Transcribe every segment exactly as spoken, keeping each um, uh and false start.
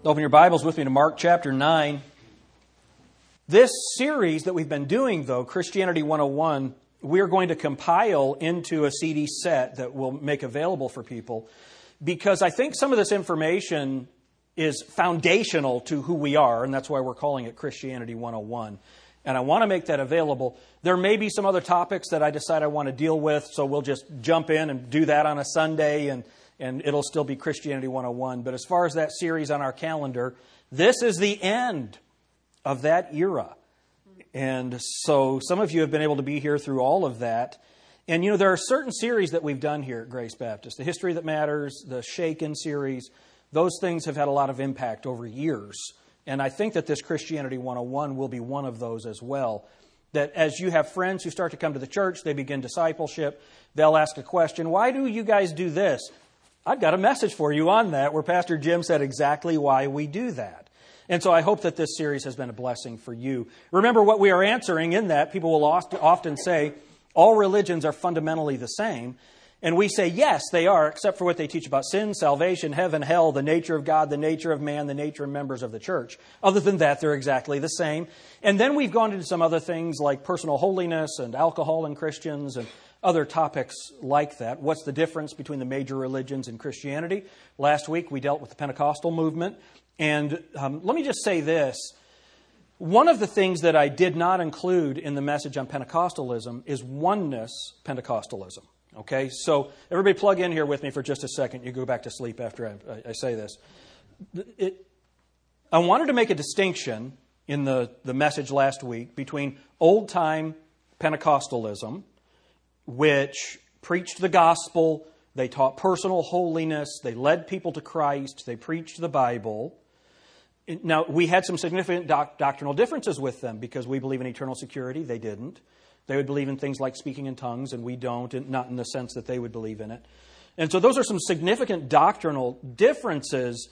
Open your Bibles with me to Mark chapter nine. This series that we've been doing, though, Christianity one oh one, we're going to compile into a C D set that we'll make available for people because I think some of this information is foundational to who we are, and that's why we're calling it Christianity one oh one. And I want to make that available. There may be some other topics that I decide I want to deal with, so we'll just jump in and do that on a Sunday, and, and it'll still be Christianity one oh one. But as far as that series on our calendar, this is the end of that era. And so some of you have been able to be here through all of that. And, you know, there are certain series that we've done here at Grace Baptist. The History That Matters, the Shaken series, those things have had a lot of impact over years. And I think that this Christianity one oh one will be one of those as well. That as you have friends who start to come to the church, they begin discipleship, they'll ask a question, why do you guys do this? I've got a message for you on that where Pastor Jim said exactly why we do that. And so I hope that this series has been a blessing for you. Remember what we are answering in that. People will often say, all religions are fundamentally the same. And we say, yes, they are, except for what they teach about sin, salvation, heaven, hell, the nature of God, the nature of man, the nature of members of the church. Other than that, they're exactly the same. And then we've gone into some other things like personal holiness and alcohol in Christians and other topics like that. What's the difference between the major religions and Christianity? Last week, we dealt with the Pentecostal movement. And um, let me just say this. One of the things that I did not include in the message on Pentecostalism is oneness Pentecostalism. Okay, so everybody plug in here with me for just a second. You go back to sleep after I, I say this. It, I wanted to make a distinction in the, the message last week between old-time Pentecostalism, which preached the gospel, they taught personal holiness, they led people to Christ, they preached the Bible. Now, we had some significant doc- doctrinal differences with them because we believe in eternal security, they didn't. They would believe in things like speaking in tongues, and we don't, and not in the sense that they would believe in it. And so those are some significant doctrinal differences,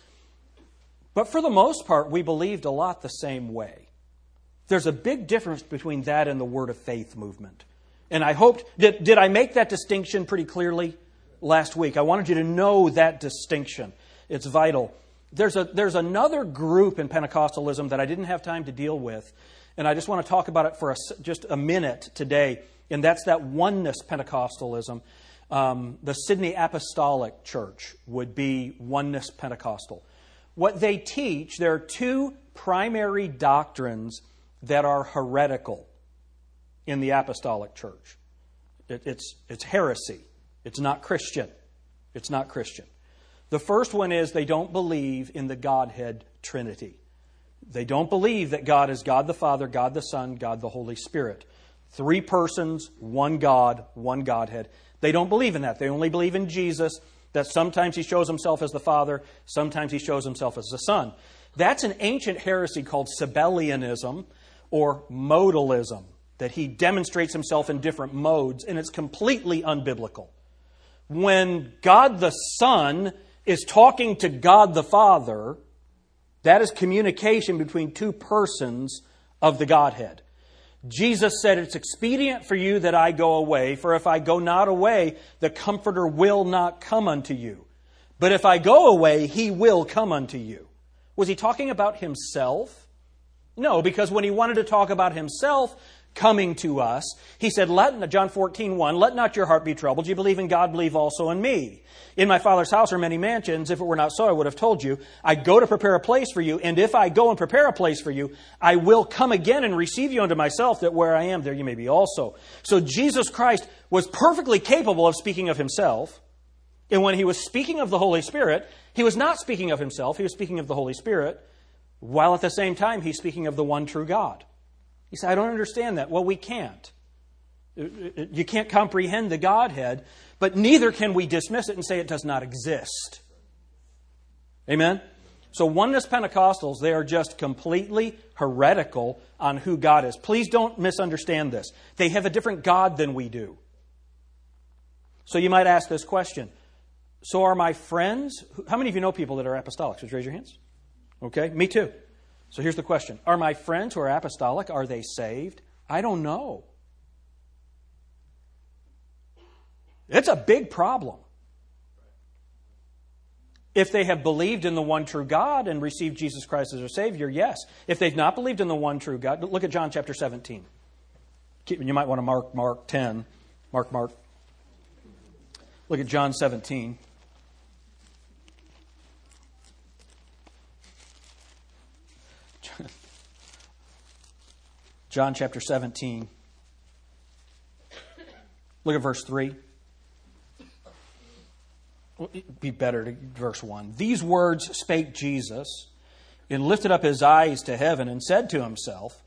but for the most part, we believed a lot the same way. There's a big difference between that and the Word of Faith movement. And I hoped, did, did I make that distinction pretty clearly last week? I wanted you to know that distinction. It's vital. There's a there's another group in Pentecostalism that I didn't have time to deal with, and I just want to talk about it for a, just a minute today, and that's that oneness Pentecostalism. Um, the Sydney Apostolic Church would be oneness Pentecostal. What they teach, there are two primary doctrines that are heretical in the Apostolic Church. It, it's, it's heresy. It's not Christian. It's not Christian. The first one is they don't believe in the Godhead Trinity. They don't believe that God is God the Father, God the Son, God the Holy Spirit. Three persons, one God, one Godhead. They don't believe in that. They only believe in Jesus, that sometimes He shows Himself as the Father, sometimes He shows Himself as the Son. That's an ancient heresy called Sabellianism or modalism, that He demonstrates Himself in different modes, and it's completely unbiblical. When God the Son is talking to God the Father, that is communication between two persons of the Godhead. Jesus said, it's expedient for you that I go away, for if I go not away, the Comforter will not come unto you. But if I go away, He will come unto you. Was He talking about Himself? No, because when He wanted to talk about Himself coming to us, He said, let, John fourteen one, let not your heart be troubled. You believe in God, believe also in me. In my Father's house are many mansions. If it were not so, I would have told you. I go to prepare a place for you. And if I go and prepare a place for you, I will come again and receive you unto myself, that where I am, there you may be also. So Jesus Christ was perfectly capable of speaking of Himself. And when He was speaking of the Holy Spirit, He was not speaking of Himself. He was speaking of the Holy Spirit, while at the same time He's speaking of the one true God. You say, I don't understand that. Well, we can't. You can't comprehend the Godhead, but neither can we dismiss it and say it does not exist. Amen? So oneness Pentecostals, they are just completely heretical on who God is. Please don't misunderstand this. They have a different God than we do. So you might ask this question. So are my friends, how many of you know people that are apostolic? Just raise your hands. Okay, me too. So here's the question. Are my friends who are apostolic, are they saved? I don't know. It's a big problem. If they have believed in the one true God and received Jesus Christ as their Savior, yes. If they've not believed in the one true God, look at John chapter seventeen. You might want to mark Mark ten. Mark, Mark. Look at John seventeen. John chapter seventeen. Look at verse three. It'd be better to verse one. These words spake Jesus, and lifted up his eyes to heaven, and said to himself,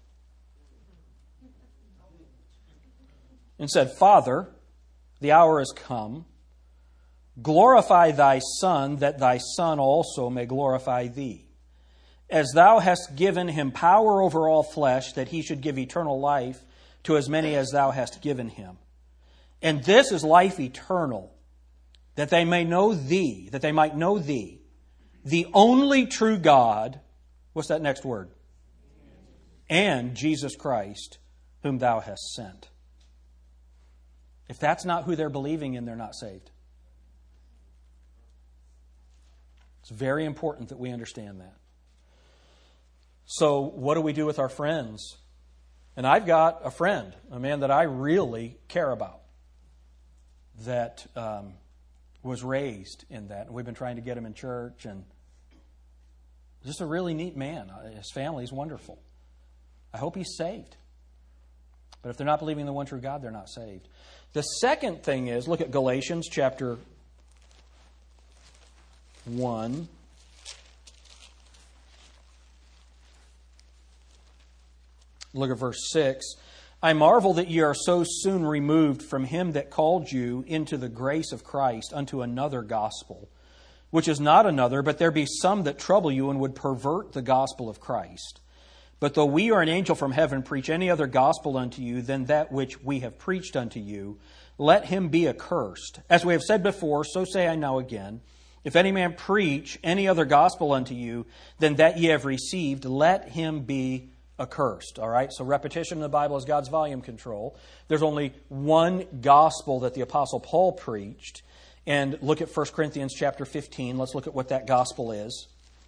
and said, Father, the hour is come. Glorify thy Son, that thy Son also may glorify thee. As thou hast given him power over all flesh, that he should give eternal life to as many as thou hast given him. And this is life eternal, that they may know thee, that they might know thee, the only true God. What's that next word? And Jesus Christ, whom thou hast sent. If that's not who they're believing in, they're not saved. It's very important that we understand that. So what do we do with our friends? And I've got a friend, a man that I really care about, that um, was raised in that. And we've been trying to get him in church, and just a really neat man. His family's wonderful. I hope he's saved. But if they're not believing in the one true God, they're not saved. The second thing is, look at Galatians chapter one. Look at verse six. I marvel that ye are so soon removed from him that called you into the grace of Christ unto another gospel, which is not another, but there be some that trouble you and would pervert the gospel of Christ. But though we or an angel from heaven preach any other gospel unto you than that which we have preached unto you, let him be accursed. As we have said before, so say I now again. If any man preach any other gospel unto you than that ye have received, let him be accursed. All right, so repetition in the Bible is God's volume control. There's only one gospel that the Apostle Paul preached. And look at First Corinthians chapter fifteen. Let's look at what that gospel is.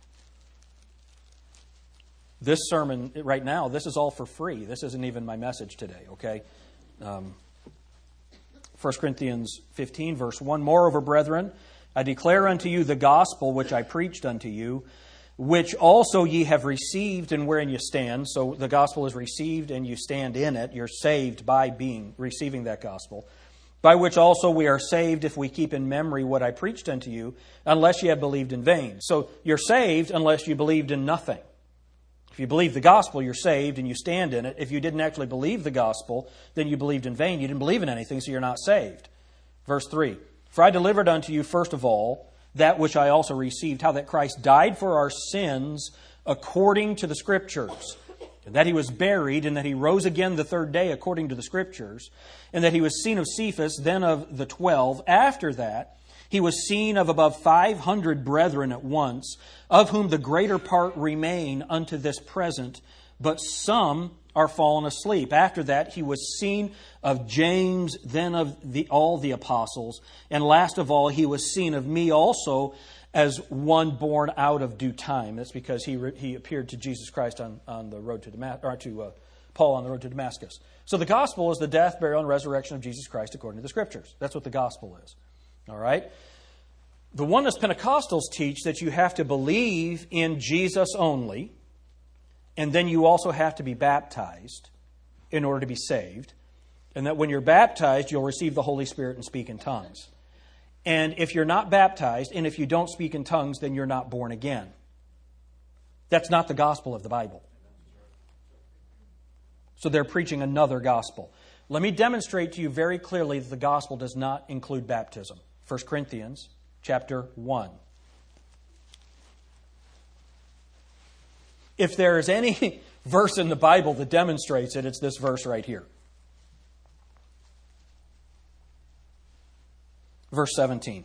This sermon right now, this is all for free. This isn't even my message today, okay? Um, First Corinthians fifteen, verse one. Moreover, brethren, I declare unto you the gospel which I preached unto you, which also ye have received and wherein you stand. So the gospel is received and you stand in it. You're saved by being receiving that gospel. By which also we are saved if we keep in memory what I preached unto you, unless ye have believed in vain. So you're saved unless you believed in nothing. If you believe the gospel, you're saved and you stand in it. If you didn't actually believe the gospel, then you believed in vain. You didn't believe in anything, so you're not saved. Verse three. For I delivered unto you first of all that which I also received, how that Christ died for our sins according to the Scriptures, and that he was buried, and that he rose again the third day according to the Scriptures, and that he was seen of Cephas, then of the twelve. After that, he was seen of above five hundred brethren at once, of whom the greater part remain unto this present, but some are fallen asleep. After that, he was seen of James, then of the, all the apostles, and last of all, he was seen of me also, as one born out of due time. That's because he re, he appeared to Jesus Christ on, on the road to Damascus, or to uh, Paul on the road to Damascus. So the gospel is the death, burial, and resurrection of Jesus Christ according to the Scriptures. That's what the gospel is. All right? The Oneness Pentecostals teach that you have to believe in Jesus only, and then you also have to be baptized in order to be saved, and that when you're baptized, you'll receive the Holy Spirit and speak in tongues. And if you're not baptized, and if you don't speak in tongues, then you're not born again. That's not the gospel of the Bible. So they're preaching another gospel. Let me demonstrate to you very clearly that the gospel does not include baptism. First Corinthians chapter one. If there is any verse in the Bible that demonstrates it, it's this verse right here. Verse seventeen.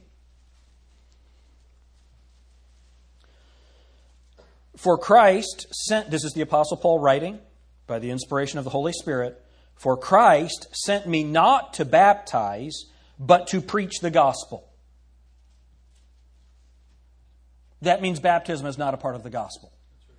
For Christ sent, this is the Apostle Paul writing by the inspiration of the Holy Spirit, for Christ sent me not to baptize, but to preach the gospel. that means baptism is not a part of the gospel.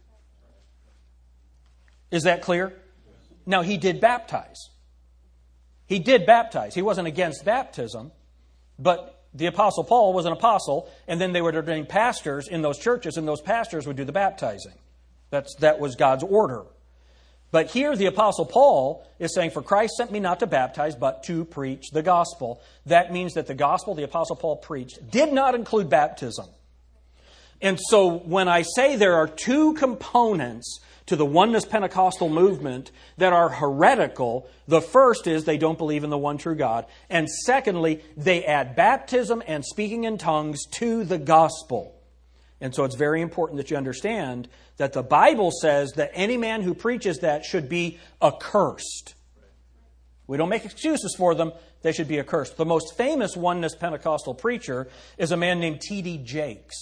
Is that clear? Now, he did baptize. He did baptize. He wasn't against baptism, but the Apostle Paul was an apostle, and then they would ordain pastors in those churches, and those pastors would do the baptizing. That's, that was God's order. But here the Apostle Paul is saying, for Christ sent me not to baptize, but to preach the gospel. That means that the gospel the Apostle Paul preached did not include baptism. And so when I say there are two components to the Oneness Pentecostal movement that are heretical, the first is they don't believe in the one true God. And secondly, they add baptism and speaking in tongues to the gospel. And so it's very important that you understand that the Bible says that any man who preaches that should be accursed. We don't make excuses for them. They should be accursed. The most famous Oneness Pentecostal preacher is a man named T D Jakes.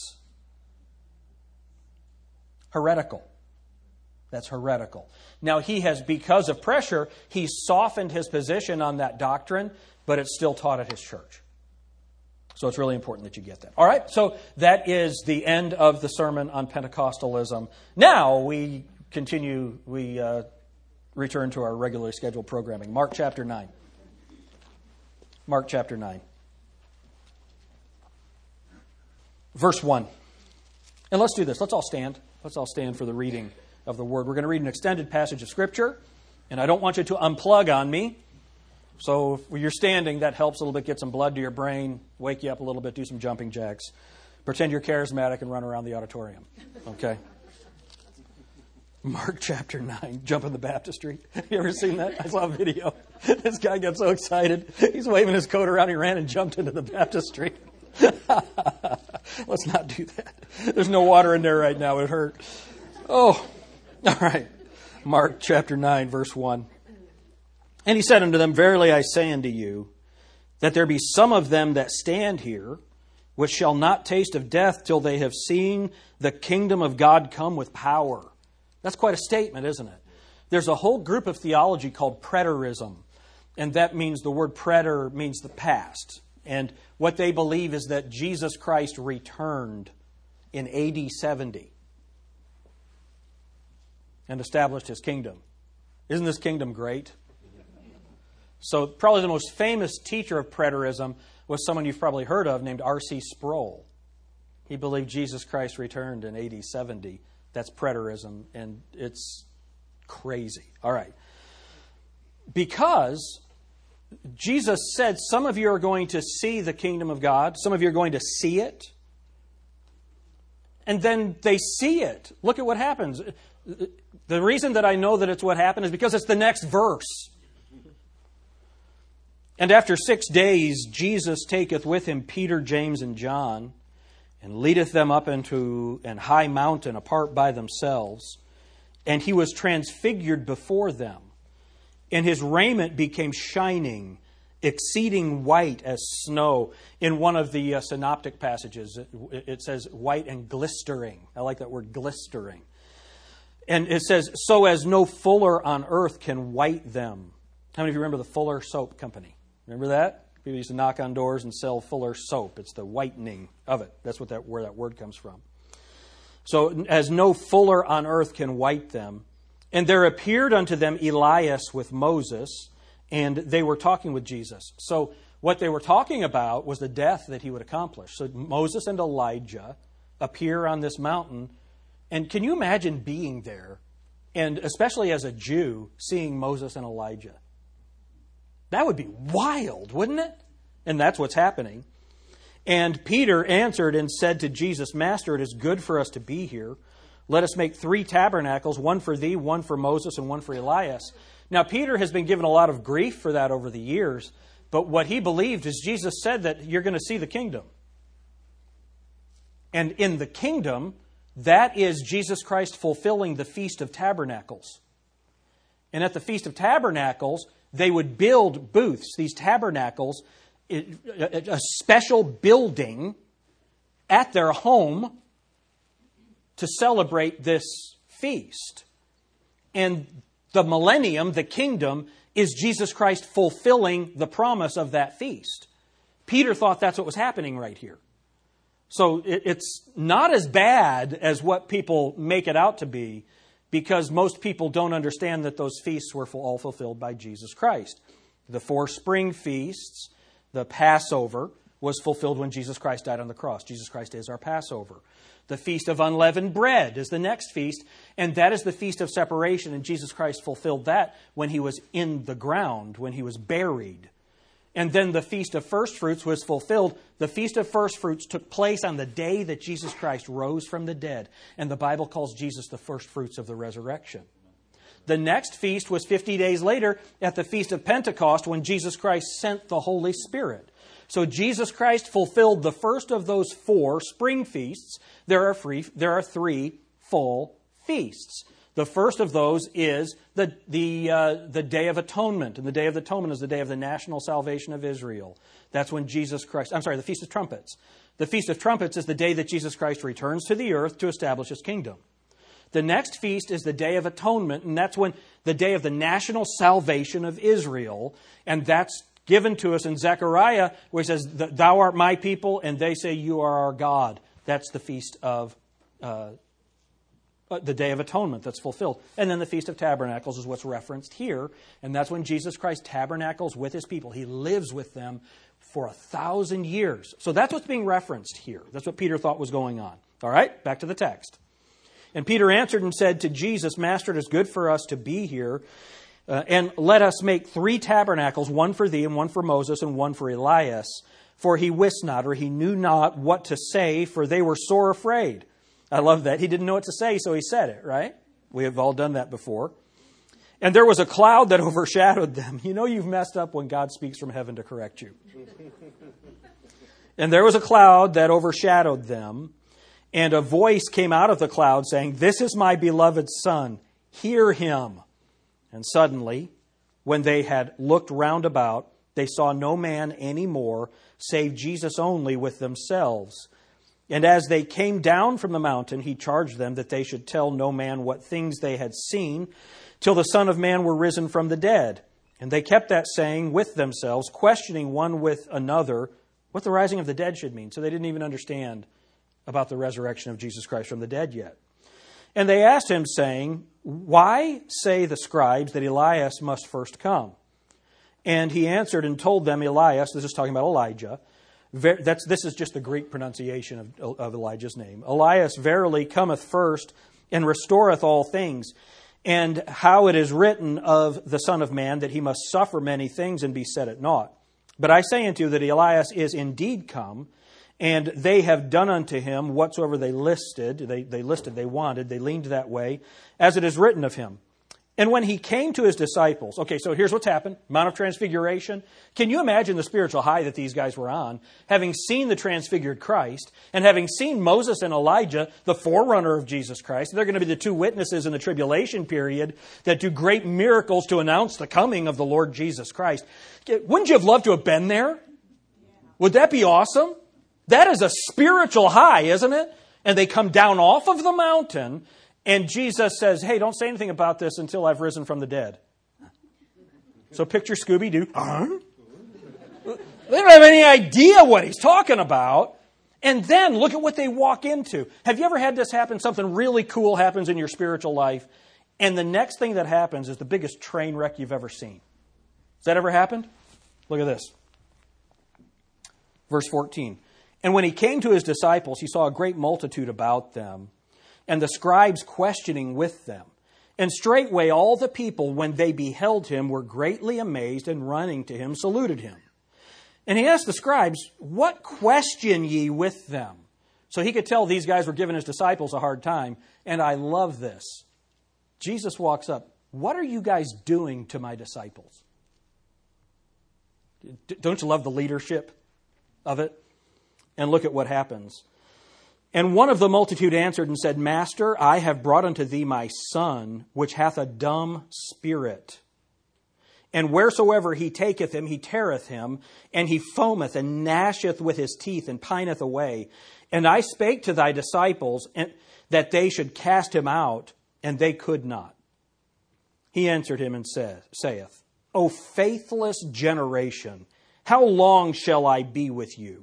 Heretical. That's heretical. Now, he has, because of pressure, he's softened his position on that doctrine, but it's still taught at his church. So it's really important that you get that. All right, so that is the end of the sermon on Pentecostalism. Now we continue, we uh, return to our regularly scheduled programming. Mark chapter nine. Mark chapter nine. Verse one. And let's do this. Let's all stand. Let's all stand for the reading of the Word. We're going to read an extended passage of Scripture, and I don't want you to unplug on me. So if you're standing, that helps a little bit, get some blood to your brain, wake you up a little bit, do some jumping jacks. Pretend you're charismatic and run around the auditorium. Okay? Mark chapter nine, jumping the baptistry. You ever seen that? I saw a video. This guy got so excited. He's waving his coat around. He ran and jumped into the baptistry. Let's not do that. There's no water in there right now. It hurt. Oh, all right. Mark chapter nine, verse one. And he said unto them, verily I say unto you, that there be some of them that stand here, which shall not taste of death till they have seen the kingdom of God come with power. That's quite a statement, isn't it? There's a whole group of theology called preterism. And that means, the word preter means the past. And what they believe is that Jesus Christ returned in A D seventy and established His kingdom. Isn't this kingdom great? So probably the most famous teacher of preterism was someone you've probably heard of named R C Sproul. He believed Jesus Christ returned in A D seventy. That's preterism, and it's crazy. All right. Because Jesus said some of you are going to see the kingdom of God. Some of you are going to see it. And then they see it. Look at what happens. The reason that I know that it's what happened is because it's the next verse. And after six days, Jesus taketh with him Peter, James, and John, and leadeth them up into an high mountain apart by themselves. And he was transfigured before them. And his raiment became shining, exceeding white as snow. In one of the uh, synoptic passages, it, it says white and glistering. I like that word, glistering. And it says, so as no fuller on earth can white them. How many of you remember the Fuller Soap Company? Remember that? People used to knock on doors and sell Fuller soap. It's the whitening of it. That's what that where that word comes from. So, as no fuller on earth can white them. And there appeared unto them Elias with Moses, and they were talking with Jesus. So, what they were talking about was the death that he would accomplish. So, Moses and Elijah appear on this mountain. And can you imagine being there, and especially as a Jew, seeing Moses and Elijah? That would be wild, wouldn't it? And that's what's happening. And Peter answered and said to Jesus, Master, it is good for us to be here. Let us make three tabernacles, one for thee, one for Moses, and one for Elias. Now, Peter has been given a lot of grief for that over the years, but what he believed is Jesus said that you're going to see the kingdom. And in the kingdom, that is Jesus Christ fulfilling the Feast of Tabernacles. And at the Feast of Tabernacles, they would build booths, these tabernacles, a special building at their home to celebrate this feast. And the millennium, the kingdom, is Jesus Christ fulfilling the promise of that feast. Peter thought that's what was happening right here. So it's not as bad as what people make it out to be, because most people don't understand that those feasts were all fulfilled by Jesus Christ. The four spring feasts, the Passover, was fulfilled when Jesus Christ died on the cross. Jesus Christ is our Passover. The Feast of Unleavened Bread is the next feast, and that is the Feast of Separation, and Jesus Christ fulfilled that when he was in the ground, when he was buried. And then the Feast of First Fruits was fulfilled. The Feast of First Fruits took place on the day that Jesus Christ rose from the dead. And the Bible calls Jesus the first fruits of the resurrection. The next feast was fifty days later at the Feast of Pentecost, when Jesus Christ sent the Holy Spirit. So Jesus Christ fulfilled the first of those four spring feasts. There are, free, there are three full feasts. The first of those is the, the, uh, the Day of Atonement. And the Day of Atonement is the day of the national salvation of Israel. That's when Jesus Christ, I'm sorry, the Feast of Trumpets. The Feast of Trumpets is the day that Jesus Christ returns to the earth to establish his kingdom. The next feast is the Day of Atonement, and that's when the day of the national salvation of Israel. And that's given to us in Zechariah, where he says, "Thou art my people," and they say, "You are our God." That's the Feast of uh, the Day of Atonement that's fulfilled. And then the Feast of Tabernacles is what's referenced here. And that's when Jesus Christ tabernacles with his people. He lives with them for a thousand years. So that's what's being referenced here. That's what Peter thought was going on. All right, back to the text. "And Peter answered and said to Jesus, Master, it is good for us to be here. Uh, and let us make three tabernacles, one for thee and one for Moses and one for Elias. For he wist not, or he knew not what to say, for they were sore afraid." I love that. He didn't know what to say, so he said it, right? We have all done that before. "And there was a cloud that overshadowed them." You know you've messed up when God speaks from heaven to correct you. "And there was a cloud that overshadowed them, and a voice came out of the cloud saying, This is my beloved Son, hear him. And suddenly, when they had looked round about, they saw no man any more, save Jesus only with themselves. And as they came down from the mountain, he charged them that they should tell no man what things they had seen, till the Son of Man were risen from the dead. And they kept that saying with themselves, questioning one with another what the rising of the dead should mean. So they didn't even understand about the resurrection of Jesus Christ from the dead yet. And they asked him, saying, Why say the scribes that Elias must first come? And he answered and told them, Elias, this is talking about Elijah. That's, this is just the Greek pronunciation of, of Elijah's name. Elias verily cometh first and restoreth all things. And how it is written of the Son of Man that he must suffer many things and be set at naught. But I say unto you that Elias is indeed come, and they have done unto him whatsoever they listed, they, they listed, they wanted, they leaned that way, as it is written of him. And when he came to his disciples, okay, so here's what's happened, Mount of Transfiguration. Can you imagine the spiritual high that these guys were on, having seen the transfigured Christ, and having seen Moses and Elijah, the forerunner of Jesus Christ? They're going to be the two witnesses in the tribulation period that do great miracles to announce the coming of the Lord Jesus Christ. Wouldn't you have loved to have been there? Would that be awesome? That is a spiritual high, isn't it? And they come down off of the mountain, and Jesus says, hey, don't say anything about this until I've risen from the dead. So picture Scooby-Doo. Uh-huh. They don't have any idea what he's talking about. And then look at what they walk into. Have you ever had this happen? Something really cool happens in your spiritual life, and the next thing that happens is the biggest train wreck you've ever seen. Has that ever happened? Look at this. Verse fourteen. And when he came to his disciples, he saw a great multitude about them, and the scribes questioning with them. And straightway all the people, when they beheld him, were greatly amazed, and running to him, saluted him. And he asked the scribes, What question ye with them? So he could tell these guys were giving his disciples a hard time. And I love this. Jesus walks up. What are you guys doing to my disciples? Don't you love the leadership of it? And look at what happens. And one of the multitude answered and said, Master, I have brought unto thee my son, which hath a dumb spirit. And wheresoever he taketh him, he teareth him, and he foameth and gnasheth with his teeth and pineth away. And I spake to thy disciples that they should cast him out, and they could not. He answered him and said, saith, O faithless generation, how long shall I be with you?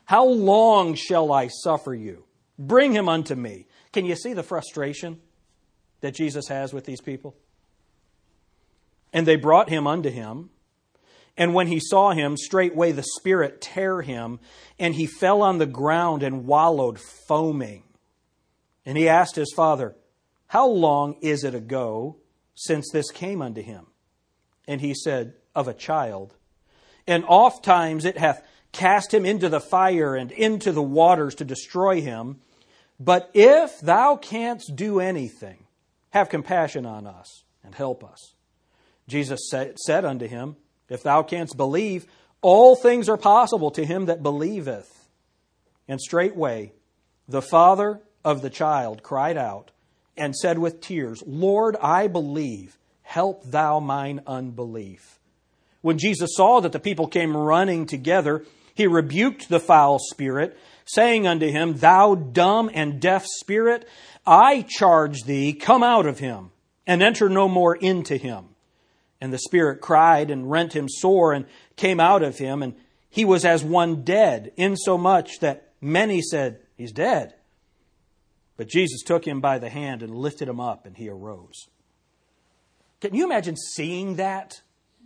How long shall I suffer you? Bring him unto me. Can you see the frustration that Jesus has with these people? And they brought him unto him. And when he saw him, straightway the spirit tear him, and he fell on the ground and wallowed, foaming. And he asked his father, How long is it ago since this came unto him? And he said, Of a child. And oft times it hath cast him into the fire and into the waters to destroy him. But if thou canst do anything, have compassion on us and help us. Jesus said unto him, If thou canst believe, all things are possible to him that believeth. And straightway the father of the child cried out and said with tears, Lord, I believe, help thou mine unbelief. When Jesus saw that the people came running together, he rebuked the foul spirit, saying unto him, Thou dumb and deaf spirit, I charge thee, come out of him, and enter no more into him. And the spirit cried and rent him sore, and came out of him, and he was as one dead, insomuch that many said, He's dead. But Jesus took him by the hand and lifted him up, and he arose. Can you imagine seeing that?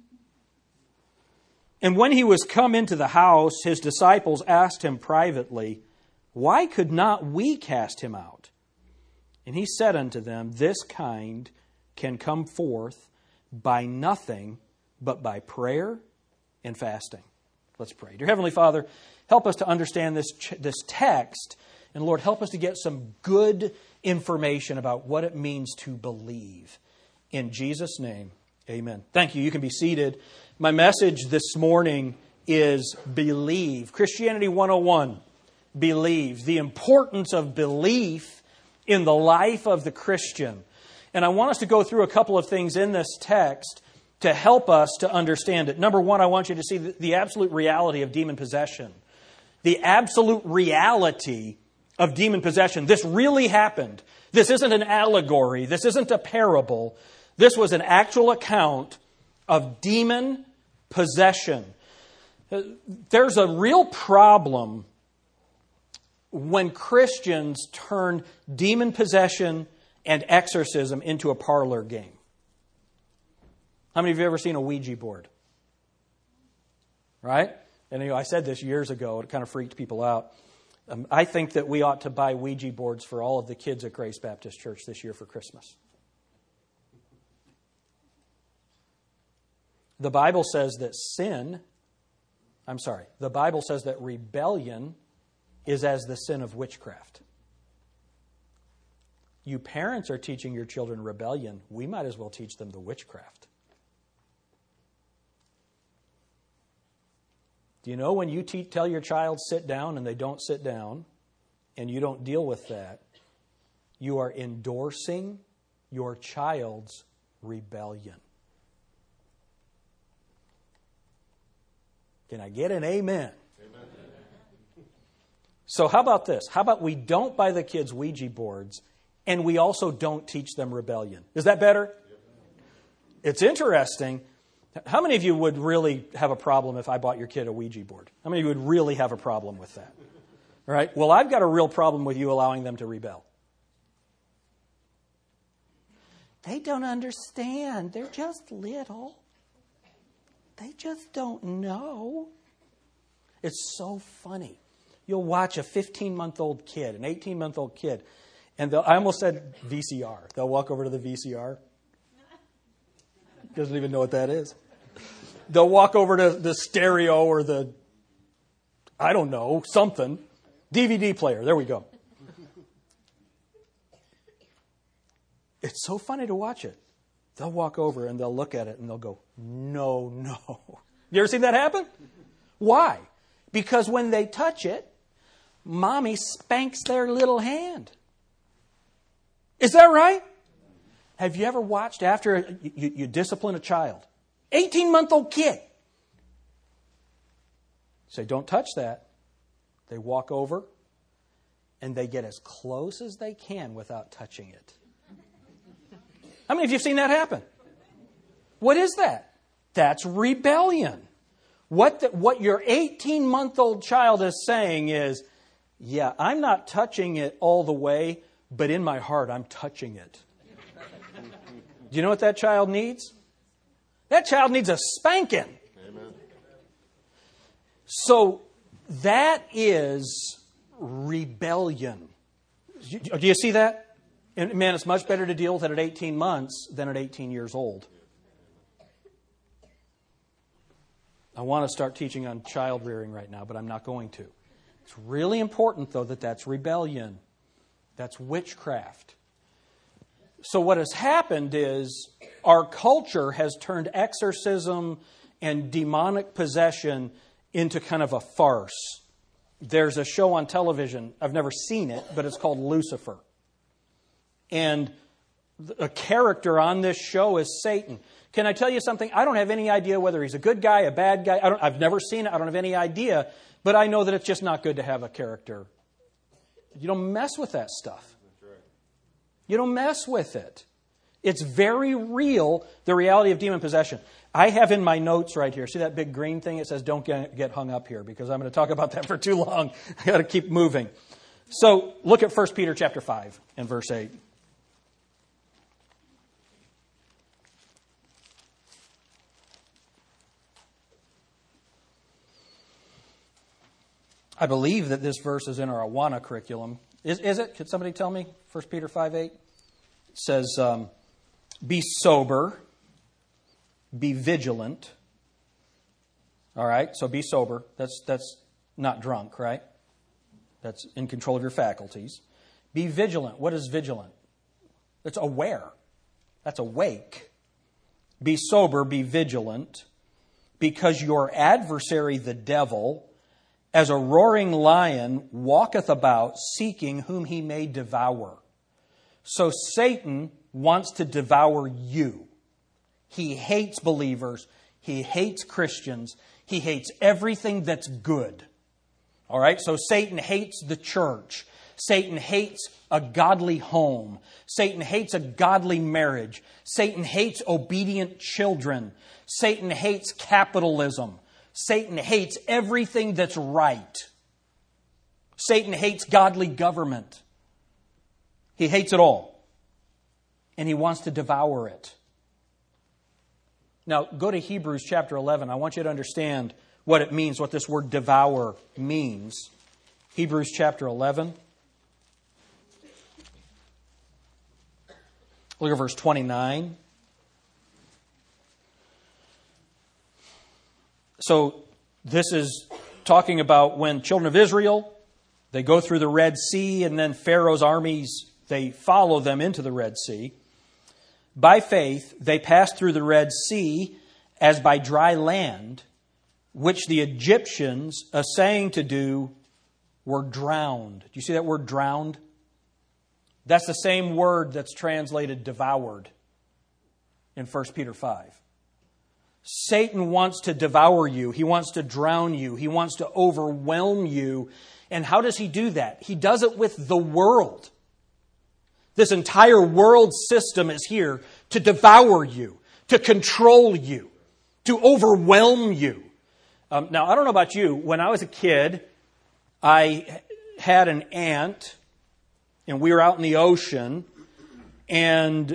And when he was come into the house, his disciples asked him privately, Why could not we cast him out? And he said unto them, This kind can come forth by nothing but by prayer and fasting. Let's pray. Dear Heavenly Father, help us to understand this, this text. And Lord, help us to get some good information about what it means to believe. In Jesus' name, amen. Thank you. You can be seated. My message this morning is believe. Christianity one oh one, believe. The importance of belief in the life of the Christian. And I want us to go through a couple of things in this text to help us to understand it. Number one, I want you to see the, the absolute reality of demon possession. The absolute reality of demon possession. This really happened. This isn't an allegory. This isn't a parable. This was an actual account of demon possession. There's a real problem when Christians turn demon possession and exorcism into a parlor game. How many of you have ever seen a Ouija board? Right? And you know, I said this years ago. It kind of freaked people out. Um, I think that we ought to buy Ouija boards for all of the kids at Grace Baptist Church this year for Christmas. The Bible says that sin, I'm sorry, the Bible says that rebellion is as the sin of witchcraft. You parents are teaching your children rebellion. We might as well teach them the witchcraft. Do you know when you te- tell your child sit down and they don't sit down and you don't deal with that, you are endorsing your child's rebellion. Can I get an amen? Amen. So how about this? How about we don't buy the kids Ouija boards and we also don't teach them rebellion? Is that better? It's interesting. How many of you would really have a problem if I bought your kid a Ouija board? How many of you would really have a problem with that? All right. Well, I've got a real problem with you allowing them to rebel. They don't understand. They're just little. They just don't know. It's so funny. You'll watch a fifteen-month-old kid, an eighteen-month-old kid, and I almost said V C R. They'll walk over to the V C R. Doesn't even know what that is. They'll walk over to the stereo or the, I don't know, something. D V D player. There we go. It's so funny to watch it. They'll walk over and they'll look at it and they'll go, no, no. You ever seen that happen? Why? Because when they touch it, mommy spanks their little hand. Is that right? Have you ever watched after you, you discipline a child? eighteen-month-old kid. Say, don't touch that. They walk over and they get as close as they can without touching it. How many of you have seen that happen? What is that? That's rebellion. What the, what your eighteen-month-old child is saying is, yeah, I'm not touching it all the way, but in my heart, I'm touching it. Do you know what that child needs? That child needs a spanking. Amen. So that is rebellion. Do you see that? And man, it's much better to deal with it at eighteen months than at eighteen years old. I want to start teaching on child rearing right now, but I'm not going to. It's really important, though, that that's rebellion. That's witchcraft. So what has happened is our culture has turned exorcism and demonic possession into kind of a farce. There's a show on television, I've never seen it, but it's called Lucifer. And a character on this show is Satan. Can I tell you something? I don't have any idea whether he's a good guy, a bad guy. I don't, I've never seen it. I don't have any idea. But I know that it's just not good to have a character. You don't mess with that stuff. You don't mess with it. It's very real, the reality of demon possession. I have in my notes right here, see that big green thing? It says don't get hung up here because I'm going to talk about that for too long. I've got to keep moving. So look at First Peter chapter five and verse eight. I believe that this verse is in our Awana curriculum. Is, is it? Could somebody tell me? First Peter five eight. It says, um, be sober, be vigilant. All right, so be sober. That's, that's not drunk, right? That's in control of your faculties. Be vigilant. What is vigilant? It's aware. That's awake. Be sober, be vigilant, because your adversary, the devil, as a roaring lion, walketh about, seeking whom he may devour. So Satan wants to devour you. He hates believers. He hates Christians. He hates everything that's good. All right? So Satan hates the church. Satan hates a godly home. Satan hates a godly marriage. Satan hates obedient children. Satan hates capitalism. Satan hates everything that's right. Satan hates godly government. He hates it all. And he wants to devour it. Now, go to Hebrews chapter eleven. I want you to understand what it means, what this word devour means. Hebrews chapter eleven. Look at verse twenty-nine. So this is talking about when children of Israel, they go through the Red Sea, and then Pharaoh's armies, they follow them into the Red Sea. By faith, they passed through the Red Sea as by dry land, which the Egyptians, essaying to do, were drowned. Do you see that word drowned? That's the same word that's translated devoured in First Peter five. Satan wants to devour you. He wants to drown you. He wants to overwhelm you. And how does he do that? He does it with the world. This entire world system is here to devour you, to control you, to overwhelm you. Um, now, I don't know about you. When I was a kid, I had an aunt, and we were out in the ocean, and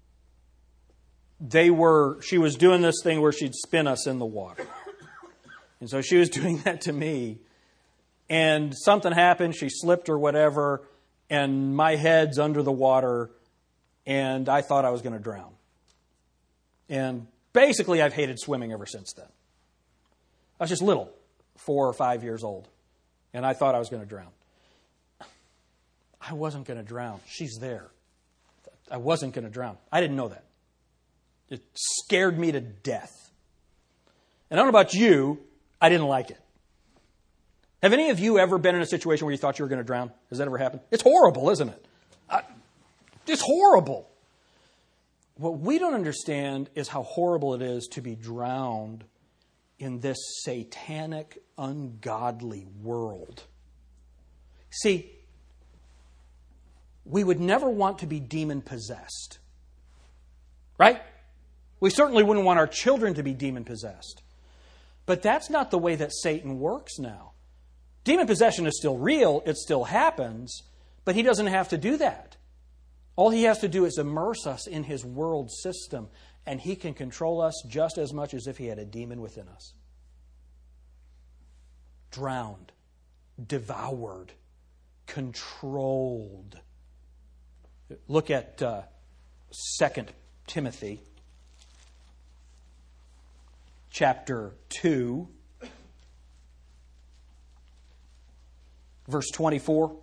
They were, she was doing this thing where she'd spin us in the water. And so she was doing that to me. And something happened, she slipped or whatever, and my head's under the water, and I thought I was going to drown. And basically, I've hated swimming ever since then. I was just little, four or five years old, and I thought I was going to drown. I wasn't going to drown. She's there. I wasn't going to drown. I didn't know that. It scared me to death. And I don't know about you, I didn't like it. Have any of you ever been in a situation where you thought you were going to drown? Has that ever happened? It's horrible, isn't it? I, it's horrible. What we don't understand is how horrible it is to be drowned in this satanic, ungodly world. See, we would never want to be demon-possessed. Right? We certainly wouldn't want our children to be demon-possessed. But that's not the way that Satan works now. Demon possession is still real. It still happens. But he doesn't have to do that. All he has to do is immerse us in his world system, and he can control us just as much as if he had a demon within us. Drowned, devoured, controlled. Look at uh, Second Timothy chapter two, verse twenty-four.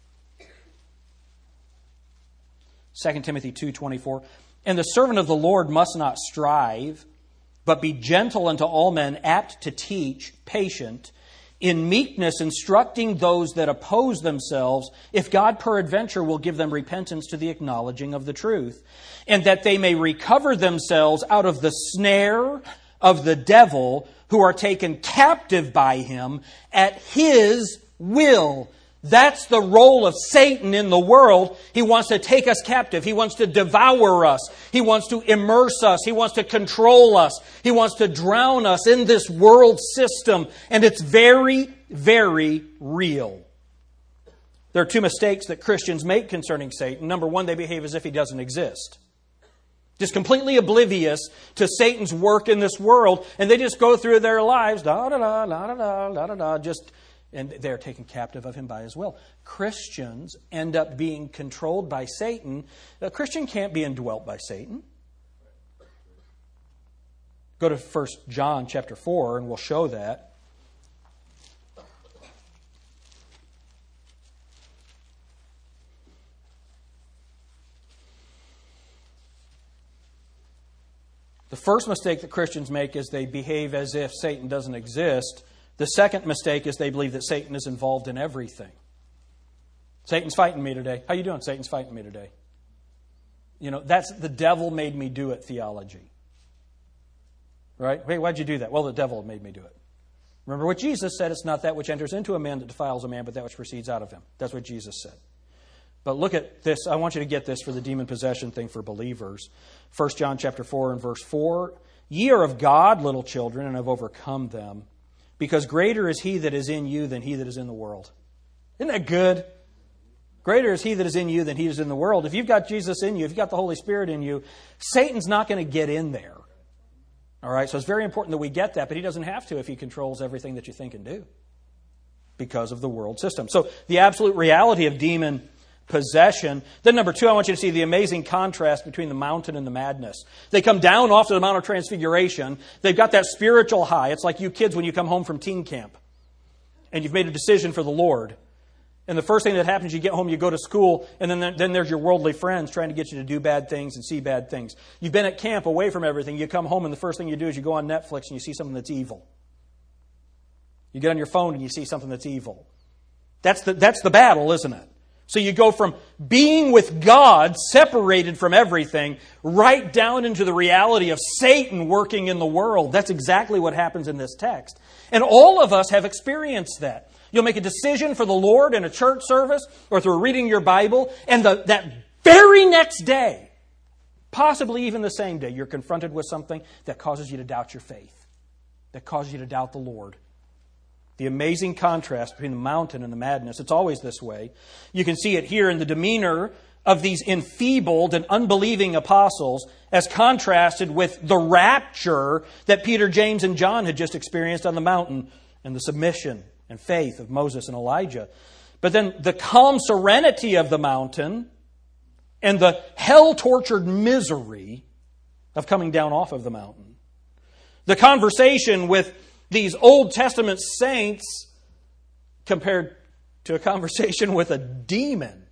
Second Timothy two twenty-four. And the servant of the Lord must not strive, but be gentle unto all men, apt to teach, patient, in meekness instructing those that oppose themselves, if God peradventure will give them repentance to the acknowledging of the truth, and that they may recover themselves out of the snare of the devil, who are taken captive by him at his will. That's the role of Satan in the world. He wants to take us captive. He wants to devour us. He wants to immerse us. He wants to control us. He wants to drown us in this world system. And it's very, very real. There are two mistakes that Christians make concerning Satan. Number one, they behave as if he doesn't exist. Just completely oblivious to Satan's work in this world. And they just go through their lives, da da da, da da da, da da da, just... and they're taken captive of him by his will. Christians end up being controlled by Satan. A Christian can't be indwelt by Satan. Go to First John chapter four and we'll show that. The first mistake that Christians make is they behave as if Satan doesn't exist. The second mistake is they believe that Satan is involved in everything. Satan's fighting me today. How you doing? Satan's fighting me today. You know, that's the devil made me do it theology. Right? Hey, why'd you do that? Well, the devil made me do it. Remember what Jesus said, it's not that which enters into a man that defiles a man, but that which proceeds out of him. That's what Jesus said. But look at this. I want you to get this for the demon possession thing for believers. First John chapter four and verse four. Ye are of God, little children, and have overcome them, because greater is he that is in you than he that is in the world. Isn't that good? Greater is he that is in you than he is in the world. If you've got Jesus in you, if you've got the Holy Spirit in you, Satan's not going to get in there. All right, so it's very important that we get that, but he doesn't have to if he controls everything that you think and do because of the world system. So the absolute reality of demon possession. Then number two, I want you to see the amazing contrast between the mountain and the madness. They come down off to the Mount of Transfiguration. They've got that spiritual high. It's like you kids when you come home from teen camp and you've made a decision for the Lord. And the first thing that happens, you get home, you go to school, and then, then there's your worldly friends trying to get you to do bad things and see bad things. You've been at camp away from everything. You come home and the first thing you do is you go on Netflix and you see something that's evil. You get on your phone and you see something that's evil. That's the, that's the battle, isn't it? So you go from being with God, separated from everything, right down into the reality of Satan working in the world. That's exactly what happens in this text. And all of us have experienced that. You'll make a decision for the Lord in a church service or through reading your Bible, and the, that very next day, possibly even the same day, you're confronted with something that causes you to doubt your faith, that causes you to doubt the Lord. The amazing contrast between the mountain and the madness. It's always this way. You can see it here in the demeanor of these enfeebled and unbelieving apostles as contrasted with the rapture that Peter, James, and John had just experienced on the mountain and the submission and faith of Moses and Elijah. But then the calm serenity of the mountain and the hell-tortured misery of coming down off of the mountain. The conversation with these Old Testament saints compared to a conversation with a demon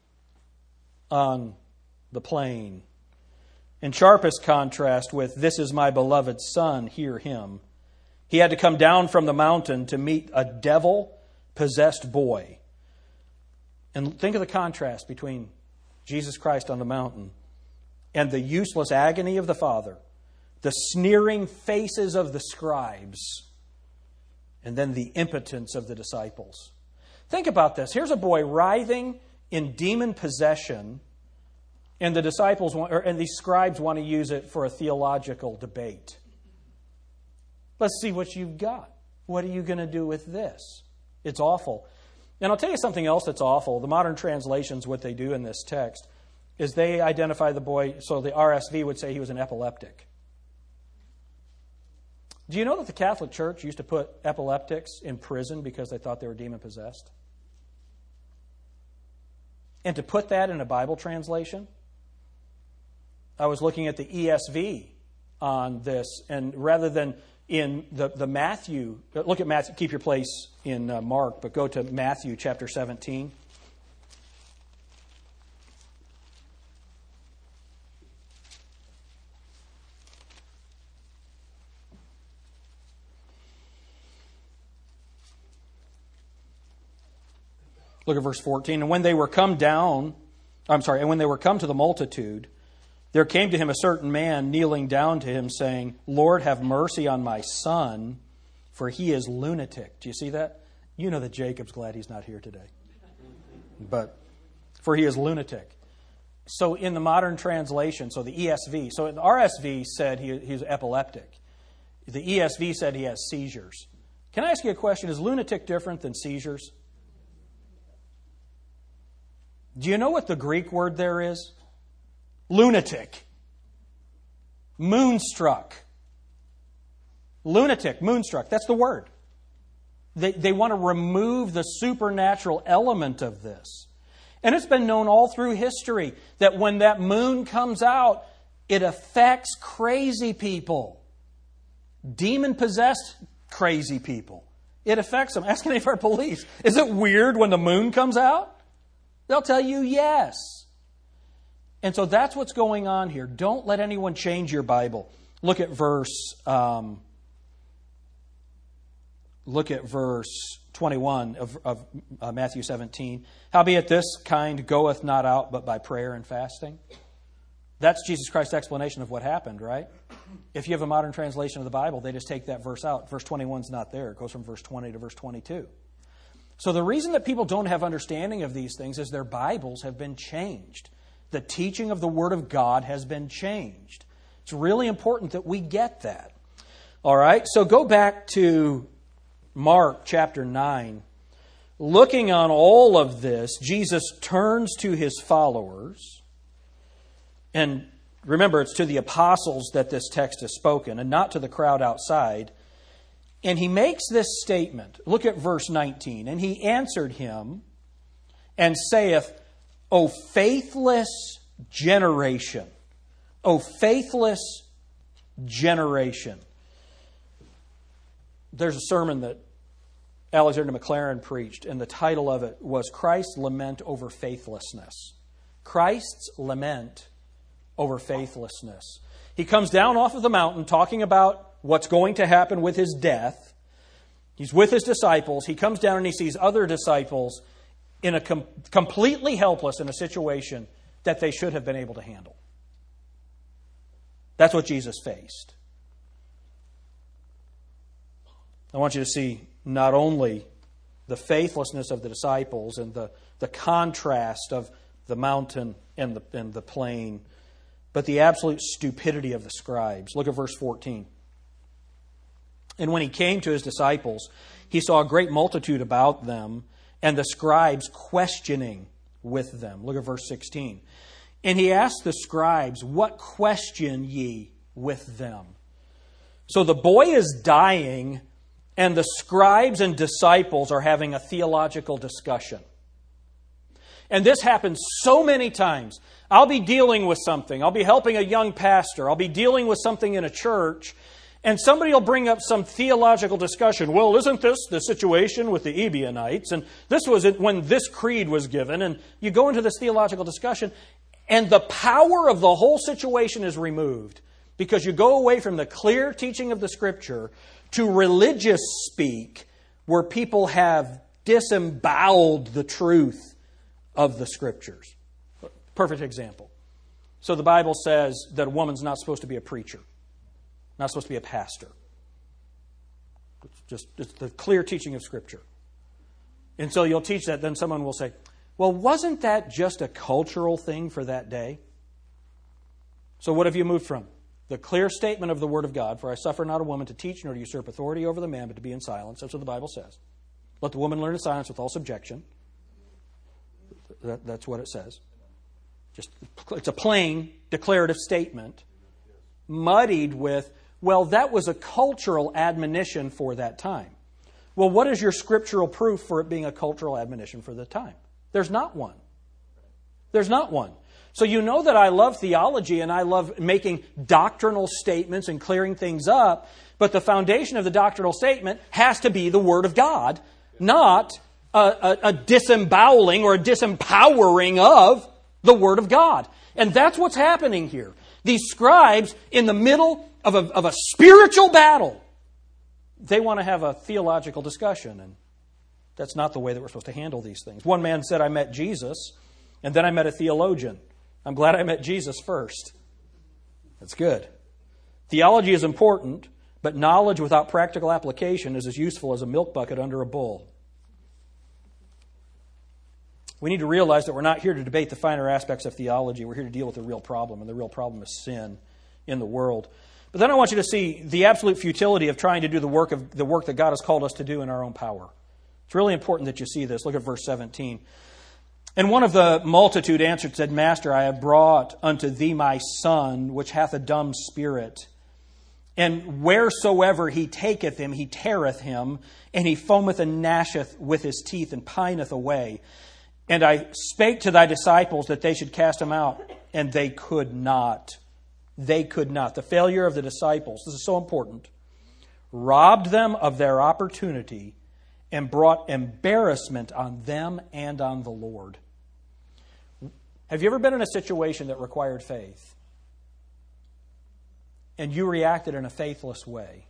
on the plain. In sharpest contrast with, "This is my beloved Son, hear him." He had to come down from the mountain to meet a devil-possessed boy. And think of the contrast between Jesus Christ on the mountain and the useless agony of the Father, the sneering faces of the scribes, and then the impotence of the disciples. Think about this. Here's a boy writhing in demon possession, and the disciples want, or, and these scribes want to use it for a theological debate. Let's see what you've got. What are you going to do with this? It's awful. And I'll tell you something else that's awful. The modern translations, what they do in this text, is they identify the boy, so the R S V would say he was an epileptic. Do you know that the Catholic Church used to put epileptics in prison because they thought they were demon-possessed? And to put that in a Bible translation, I was looking at the E S V on this, and rather than in the, the Matthew, look at Matthew, keep your place in uh, Mark, but go to Matthew chapter seventeen. Look at verse fourteen. And when they were come down, I'm sorry, and when they were come to the multitude, there came to him a certain man kneeling down to him, saying, Lord, have mercy on my son, for he is lunatic. Do you see that? You know that Jacob's glad he's not here today. But, for he is lunatic. So in the modern translation, so the E S V, so the R S V said he, he's epileptic. The E S V said he has seizures. Can I ask you a question? Is lunatic different than seizures? Do you know what the Greek word there is? Lunatic. Moonstruck. Lunatic, moonstruck. That's the word. They, they want to remove the supernatural element of this. And it's been known all through history that when that moon comes out, it affects crazy people. Demon-possessed crazy people. It affects them. Ask any of our police. Is it weird when the moon comes out? They'll tell you yes. And so that's what's going on here. Don't let anyone change your Bible. Look at verse. Um, look at verse twenty-one of, of uh, Matthew seventeen. Howbeit this kind goeth not out but by prayer and fasting. That's Jesus Christ's explanation of what happened, right? If you have a modern translation of the Bible, they just take that verse out. Verse twenty-one is not there. It goes from verse twenty to verse twenty-two. So the reason that people don't have understanding of these things is their Bibles have been changed. The teaching of the Word of God has been changed. It's really important that we get that. All right, so go back to Mark chapter nine. Looking on all of this, Jesus turns to his followers. And remember, it's to the apostles that this text is spoken and not to the crowd outside. And he makes this statement. Look at verse nineteen. And he answered him and saith, O faithless generation. O faithless generation. There's a sermon that Alexander McLaren preached, and the title of it was Christ's Lament Over Faithlessness. Christ's Lament Over Faithlessness. He comes down off of the mountain talking about what's going to happen with his death. He's with his disciples. He comes down and he sees other disciples in a com- completely helpless in a situation that they should have been able to handle. That's what Jesus faced. I want you to see not only the faithlessness of the disciples and the, the contrast of the mountain and the, and the plain, but the absolute stupidity of the scribes. Look at verse fourteen. And when he came to his disciples, he saw a great multitude about them, and the scribes questioning with them. Look at verse sixteen. And he asked the scribes, what question ye with them? So the boy is dying, and the scribes and disciples are having a theological discussion. And this happens so many times. I'll be dealing with something. I'll be helping a young pastor. I'll be dealing with something in a church. And somebody will bring up some theological discussion. Well, isn't this the situation with the Ebionites? And this was it when this creed was given. And you go into this theological discussion, and the power of the whole situation is removed because you go away from the clear teaching of the Scripture to religious speak where people have disemboweled the truth of the Scriptures. Perfect example. So the Bible says that a woman's not supposed to be a preacher. Not supposed to be a pastor. It's just it's the clear teaching of Scripture. And so you'll teach that, then someone will say, well, wasn't that just a cultural thing for that day? So what have you moved from? the clear statement of the Word of God, for I suffer not a woman to teach nor to usurp authority over the man, but to be in silence. That's what the Bible says. Let the woman learn in silence with all subjection. That, that's what it says. Just it's a plain declarative statement, muddied with, well, that was a cultural admonition for that time. Well, what is your scriptural proof for it being a cultural admonition for the time? There's not one. There's not one. So you know that I love theology and I love making doctrinal statements and clearing things up, but the foundation of the doctrinal statement has to be the Word of God, not a, a, a disemboweling or a disempowering of the Word of God. And that's what's happening here. These scribes, in the middle of a, of a spiritual battle, they want to have a theological discussion, and that's not the way that we're supposed to handle these things. One man said, I met Jesus, and then I met a theologian. I'm glad I met Jesus first. That's good. Theology is important, but knowledge without practical application is as useful as a milk bucket under a bull. We need to realize that we're not here to debate the finer aspects of theology. We're here to deal with the real problem, and the real problem is sin in the world. But then I want you to see the absolute futility of trying to do the work of the work that God has called us to do in our own power. It's really important that you see this. Look at verse seventeen. And one of the multitude answered and said, Master, I have brought unto thee my son, which hath a dumb spirit. And wheresoever he taketh him, he teareth him, and he foameth and gnasheth with his teeth, and pineth away. And I spake to thy disciples that they should cast him out, and they could not. They could not. The failure of the disciples, this is so important, robbed them of their opportunity and brought embarrassment on them and on the Lord. Have you ever been in a situation that required faith and you reacted in a faithless way,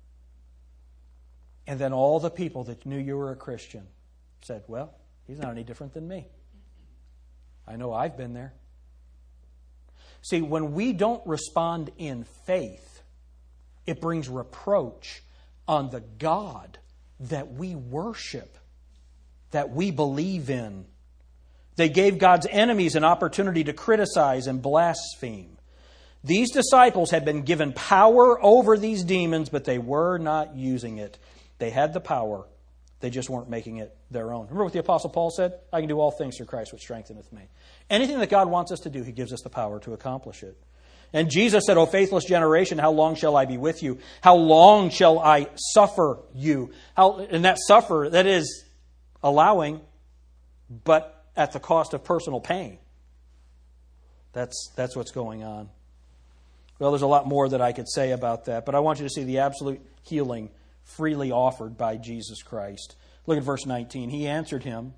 and then all the people that knew you were a Christian said, well, he's not any different than me. I know I've been there. See, when we don't respond in faith, it brings reproach on the God that we worship, that we believe in. They gave God's enemies an opportunity to criticize and blaspheme. These disciples had been given power over these demons, but they were not using it. They had the power. They just weren't making it their own. Remember what the Apostle Paul said? I can do all things through Christ which strengtheneth me. Anything that God wants us to do, He gives us the power to accomplish it. And Jesus said, O faithless generation, how long shall I be with you? How long shall I suffer you? How, and that suffer, that is allowing, but at the cost of personal pain. That's, that's what's going on. Well, there's a lot more that I could say about that, but I want you to see the absolute healing freely offered by Jesus Christ. Look at verse nineteen. He answered him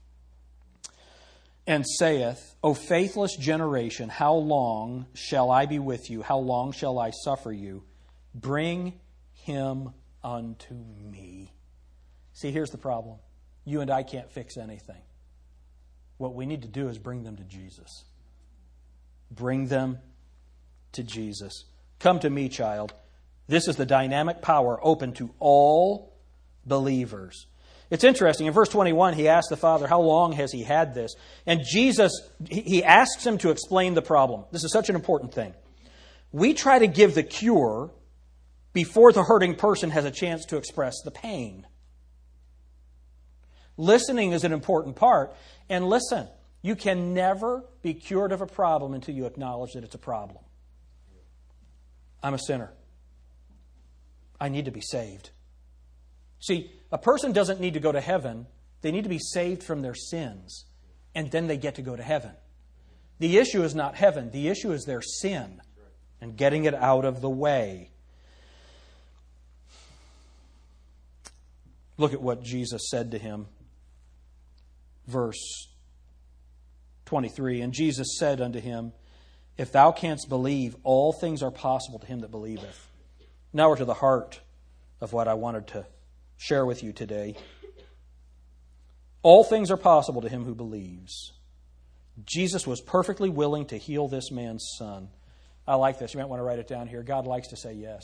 and saith, O faithless generation, how long shall I be with you? How long shall I suffer you? Bring him unto me. See, here's the problem. You and I can't fix anything. What we need to do is bring them to Jesus. Bring them to Jesus. Come to me, child. This is the dynamic power open to all believers. It's interesting. In verse twenty-one, he asked the Father, how long has he had this? And Jesus, he asks him to explain the problem. This is such an important thing. We try to give the cure before the hurting person has a chance to express the pain. Listening is an important part. And listen, you can never be cured of a problem until you acknowledge that it's a problem. I'm a sinner. I need to be saved. See, a person doesn't need to go to heaven. They need to be saved from their sins, and then they get to go to heaven. The issue is not heaven. The issue is their sin and getting it out of the way. Look at what Jesus said to him. Verse twenty-three, and Jesus said unto him, if thou canst believe, all things are possible to him that believeth. Now we're to the heart of what I wanted to share with you today. All things are possible to him who believes. Jesus was perfectly willing to heal this man's son. I like this. You might want to write it down here. God likes to say yes.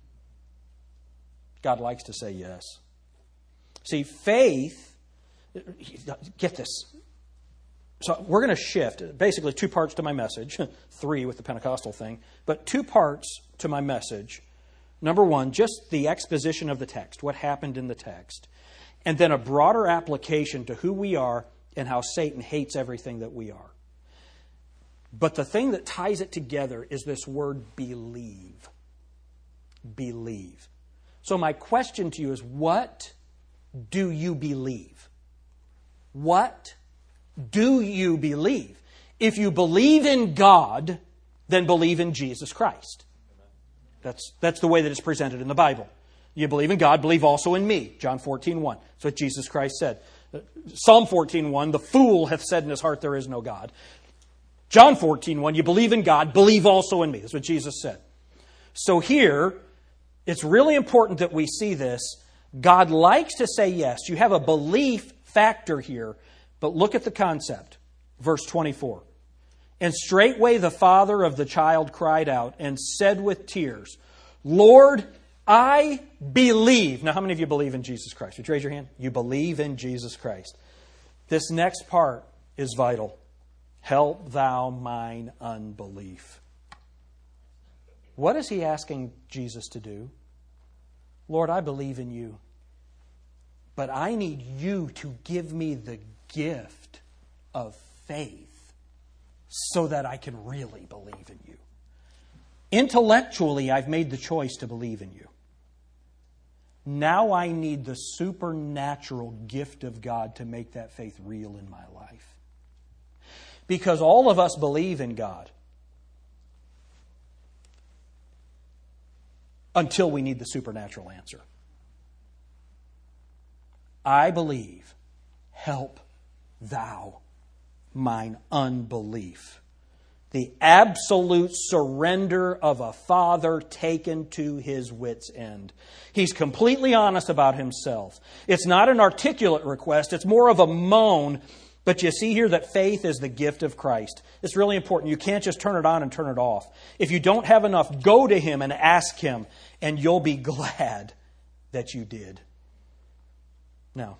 God likes to say yes. See, faith, get this. So we're going to shift, basically two parts to my message, three with the Pentecostal thing, but two parts to my message. Number one, just the exposition of the text, what happened in the text, and then a broader application to who we are and how Satan hates everything that we are. But the thing that ties it together is this word believe. Believe. So my question to you is, what do you believe? What do you believe? If you believe in God, then believe in Jesus Christ. That's, that's the way that it's presented in the Bible. You believe in God, believe also in me. John fourteen one. That's what Jesus Christ said. Psalm fourteen one, the fool hath said in his heart there is no God. John fourteen one, you believe in God, believe also in me. That's what Jesus said. So here, it's really important that we see this. God likes to say yes. You have a belief factor here, but look at the concept. Verse twenty-four. And straightway the father of the child cried out and said with tears, Lord, I believe. Now, how many of you believe in Jesus Christ? Would you raise your hand? You believe in Jesus Christ. This next part is vital. Help thou mine unbelief. What is he asking Jesus to do? Lord, I believe in you, but I need you to give me the gift of faith so that I can really believe in you. Intellectually, I've made the choice to believe in you. Now I need the supernatural gift of God to make that faith real in my life. Because all of us believe in God until we need the supernatural answer. I believe, help thou mine unbelief. The absolute surrender of a father taken to his wit's end. He's completely honest about himself. It's not an articulate request. It's more of a moan. But you see here that faith is the gift of Christ. It's really important. You can't just turn it on and turn it off. If you don't have enough, go to Him and ask Him, and you'll be glad that you did. Now,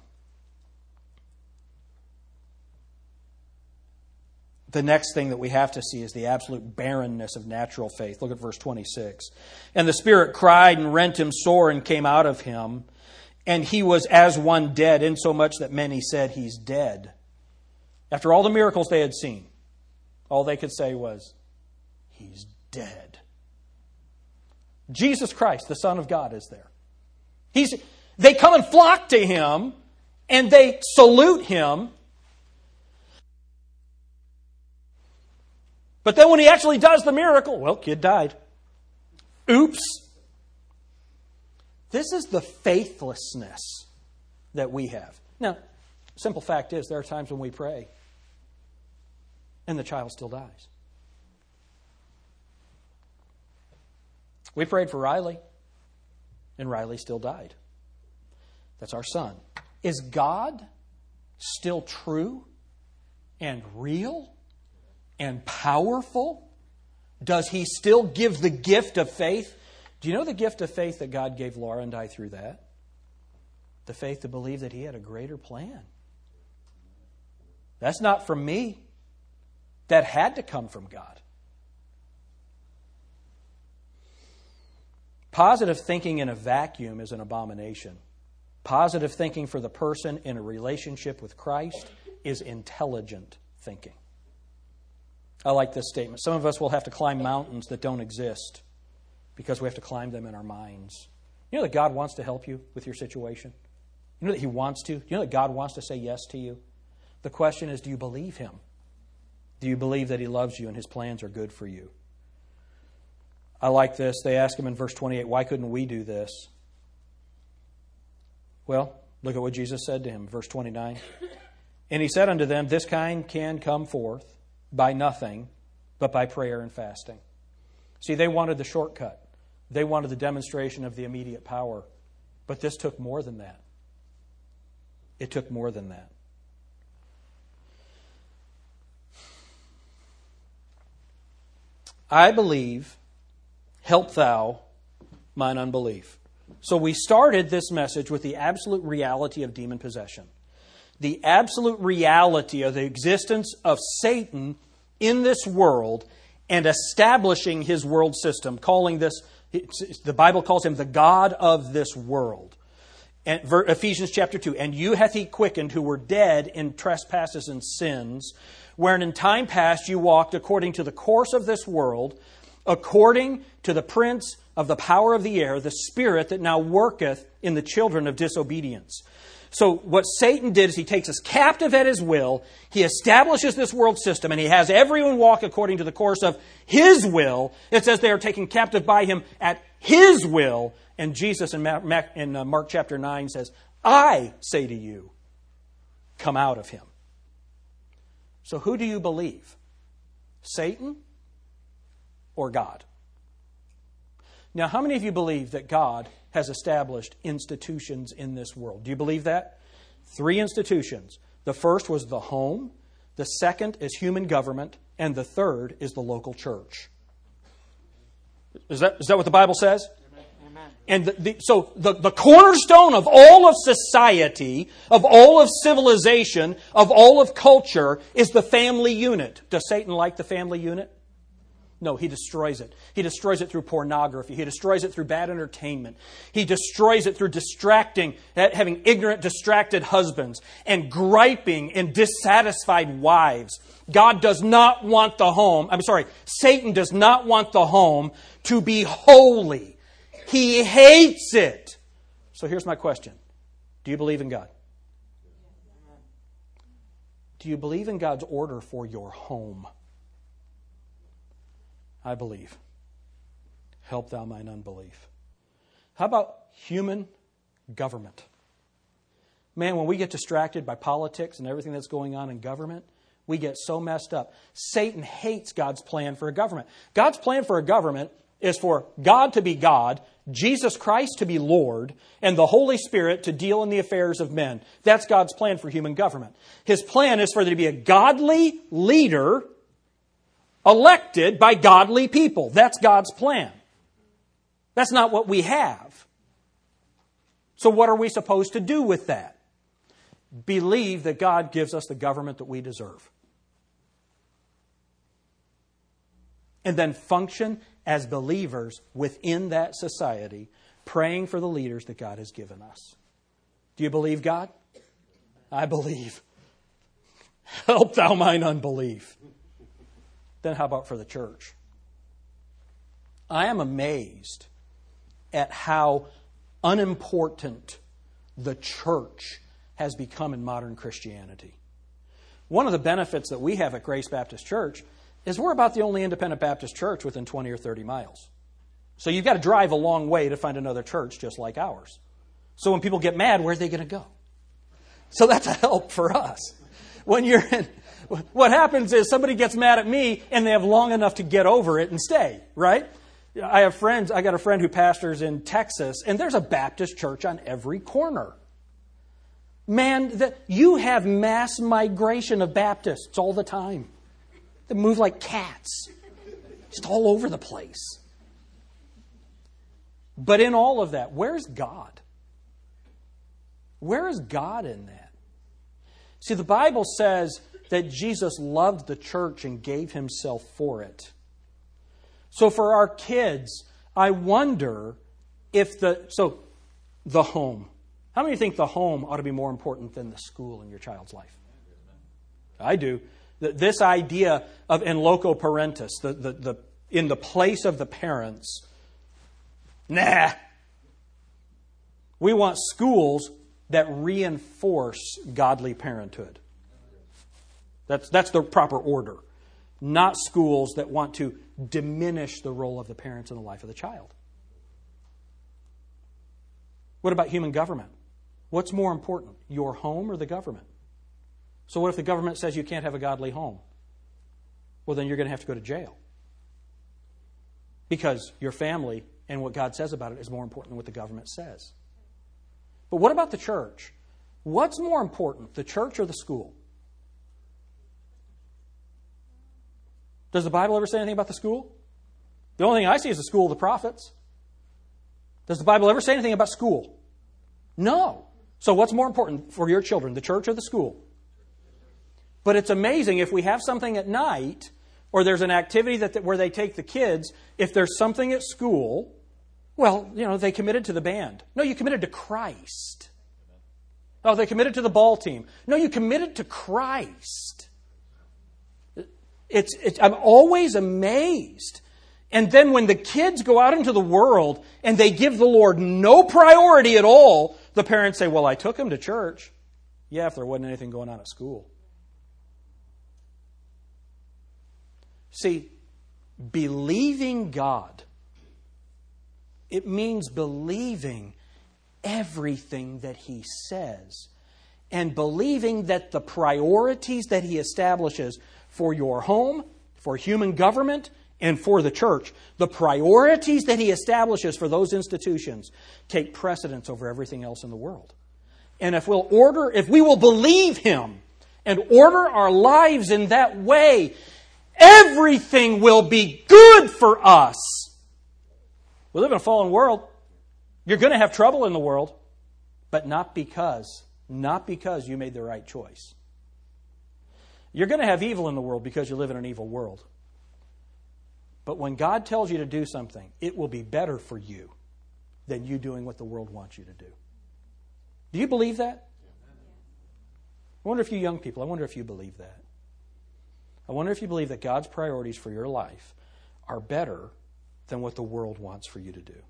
the next thing that we have to see is the absolute barrenness of natural faith. Look at verse twenty-six. And the Spirit cried and rent him sore and came out of him, and he was as one dead, insomuch that many said, He's dead. After all the miracles they had seen, all they could say was, He's dead. Jesus Christ, the Son of God, is there. He's, they come and flock to Him, and they salute Him. But then when He actually does the miracle, well, kid died. Oops. This is the faithlessness that we have. Now, simple fact is, there are times when we pray and the child still dies. We prayed for Riley, and Riley still died. That's our son. Is God still true and real and powerful? Does He still give the gift of faith? Do you know the gift of faith that God gave Laura and I through that? The faith to believe that He had a greater plan. That's not from me. That had to come from God. Positive thinking in a vacuum is an abomination. Positive thinking for the person in a relationship with Christ is intelligent thinking. I like this statement. Some of us will have to climb mountains that don't exist because we have to climb them in our minds. You know that God wants to help you with your situation? You know that He wants to? You know that God wants to say yes to you? The question is, do you believe Him? Do you believe that He loves you and His plans are good for you? I like this. They ask Him in verse twenty-eight, why couldn't we do this? Well, look at what Jesus said to him, verse twenty-nine. And He said unto them, this kind can come forth by nothing but by prayer and fasting. See, they wanted the shortcut. They wanted the demonstration of the immediate power. But this took more than that. It took more than that. I believe, help thou mine unbelief. So we started this message with the absolute reality of demon possession. the absolute reality of the existence of Satan in this world and establishing his world system, calling this, the Bible calls him the God of this world. And Ephesians chapter two, and you hath he quickened who were dead in trespasses and sins, wherein in time past you walked according to the course of this world, according to the prince of the power of the air, the spirit that now worketh in the children of disobedience. So what Satan did is he takes us captive at his will, he establishes this world system, and he has everyone walk according to the course of his will. It says they are taken captive by him at his will. And Jesus in Mark chapter nine says, I say to you, come out of him. So who do you believe? Satan or God? Now, how many of you believe that God has established institutions in this world? Do you believe that? Three institutions. The first was the home. The second is human government. And the third is the local church. Is that, is that what the Bible says? Amen. And the, the, so the, the cornerstone of all of society, of all of civilization, of all of culture is the family unit. Does Satan like the family unit? No, he destroys it. He destroys it through pornography. He destroys it through bad entertainment. He destroys it through distracting, having ignorant, distracted husbands and griping and dissatisfied wives. God does not want the home, I'm sorry, Satan does not want the home to be holy. He hates it. So here's my question. Do you believe in God? Do you believe in God's order for your home? I believe. Help thou mine unbelief. How about human government? Man, when we get distracted by politics and everything that's going on in government, we get so messed up. Satan hates God's plan for a government. God's plan for a government is for God to be God, Jesus Christ to be Lord, and the Holy Spirit to deal in the affairs of men. That's God's plan for human government. His plan is for there to be a godly leader elected by godly people. That's God's plan. That's not what we have. So what are we supposed to do with that? Believe that God gives us the government that we deserve. And then function as believers within that society, praying for the leaders that God has given us. Do you believe God? I believe. Help thou mine unbelief. Then how about for the church? I am amazed at how unimportant the church has become in modern Christianity. One of the benefits that we have at Grace Baptist Church is we're about the only independent Baptist church within twenty or thirty miles. So you've got to drive a long way to find another church just like ours. So when people get mad, where are they going to go? So that's a help for us. When you're in, what happens is somebody gets mad at me and they have long enough to get over it and stay, right? I have friends, I got a friend who pastors in Texas, and there's a Baptist church on every corner. Man, the, you have mass migration of Baptists all the time. They move like cats, just all over the place. But in all of that, where's God? Where is God in that? See, the Bible says that Jesus loved the church and gave himself for it. So for our kids, I wonder if the, so the home. How many think the home ought to be more important than the school in your child's life? I do. This idea of in loco parentis, the, the, the, in the place of the parents, nah. We want schools that reinforce godly parenthood. That's, that's the proper order. Not schools that want to diminish the role of the parents in the life of the child. What about human government? What's more important, your home or the government? So what if the government says you can't have a godly home? Well, then you're going to have to go to jail. Because your family and what God says about it is more important than what the government says. But what about the church? What's more important, the church or the school? Does the Bible ever say anything about the school? The only thing I see is the school of the prophets. Does the Bible ever say anything about school? No. So what's more important for your children, the church or the school? But it's amazing if we have something at night or there's an activity that where they take the kids, if there's something at school, well, you know, they committed to the band. No, you committed to Christ. Oh, they committed to the ball team. No, you committed to Christ. It's, it's, I'm always amazed. And then when the kids go out into the world and they give the Lord no priority at all, the parents say, well, I took them to church. Yeah, if there wasn't anything going on at school. See, believing God, it means believing everything that He says and believing that the priorities that He establishes for your home, for human government, and for the church, the priorities that He establishes for those institutions take precedence over everything else in the world. And if we'll order, if we will believe Him and order our lives in that way, everything will be good for us. We live in a fallen world. You're going to have trouble in the world, but not because, not because you made the right choice. You're going to have evil in the world because you live in an evil world. But when God tells you to do something, it will be better for you than you doing what the world wants you to do. Do you believe that? I wonder if you young people, I wonder if you believe that. I wonder if you believe that God's priorities for your life are better than what the world wants for you to do. Do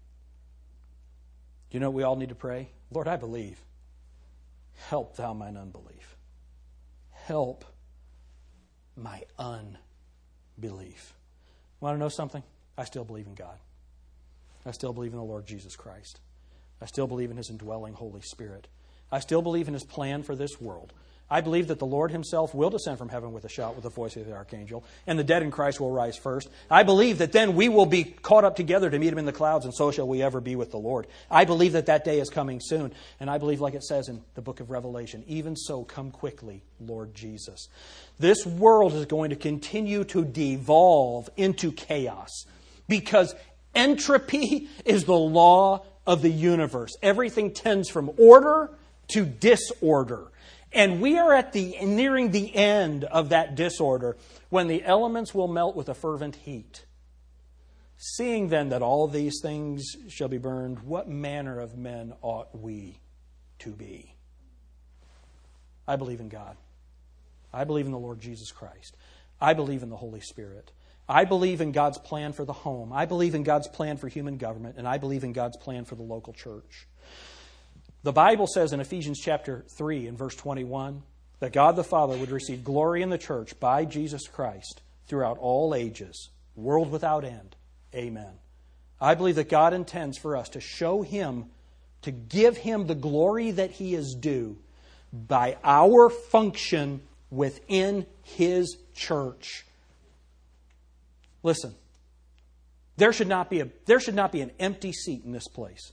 you know what we all need to pray? Lord, I believe. Help thou mine unbelief. Help my unbelief. Want to know something? I still believe in God. I still believe in the Lord Jesus Christ. I still believe in His indwelling Holy Spirit. I still believe in His plan for this world. I believe that the Lord Himself will descend from heaven with a shout, with the voice of the archangel, and the dead in Christ will rise first. I believe that then we will be caught up together to meet Him in the clouds, and so shall we ever be with the Lord. I believe that that day is coming soon, and I believe, like it says in the book of Revelation, even so, come quickly, Lord Jesus. This world is going to continue to devolve into chaos because entropy is the law of the universe. Everything tends from order to disorder. And we are at the nearing the end of that disorder when the elements will melt with a fervent heat. Seeing then that all these things shall be burned, what manner of men ought we to be? I believe in God. I believe in the Lord Jesus Christ. I believe in the Holy Spirit. I believe in God's plan for the home. I believe in God's plan for human government. And I believe in God's plan for the local church. The Bible says in Ephesians chapter three and verse twenty-one that God the Father would receive glory in the church by Jesus Christ throughout all ages, world without end. Amen. I believe that God intends for us to show Him, to give Him the glory that He is due by our function within His church. Listen, there should not be a, there should not be an empty seat in this place.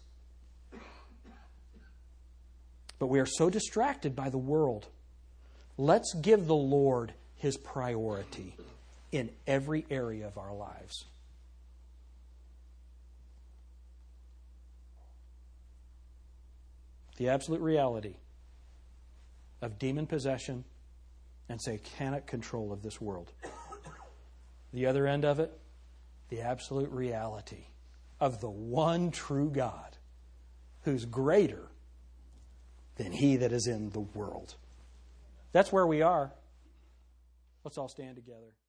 But we are so distracted by the world. Let's give the Lord His priority in every area of our lives. The absolute reality of demon possession and satanic control of this world. The other end of it, the absolute reality of the one true God who's greater than he that is in the world. That's where we are. Let's all stand together.